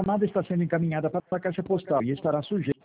chamada está sendo encaminhada para a caixa postal e estará sujeita